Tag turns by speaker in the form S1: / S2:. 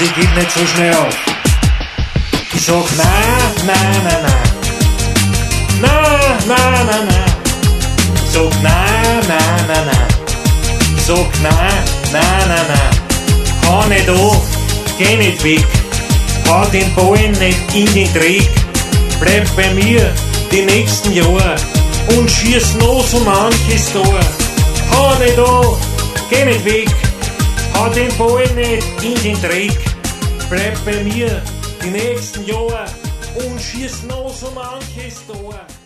S1: ich geb nicht so schnell auf. Ich sag nein, nein, nein, nein. Nein, nein, nein, nein. Ich sag nein, nein, nein, nein. Ich sag nein, nein, nein, nein. Hau nicht an, geh nicht weg. Hau den Ball nicht in den Dreck. Bleib bei mir die nächsten Jahre und schieß noch so manches Tor. Hau nicht an, geh nicht weg. Hau den Ball nicht in den Dreck. Bleib bei mir die nächsten Jahre und schieß noch so manches Tor.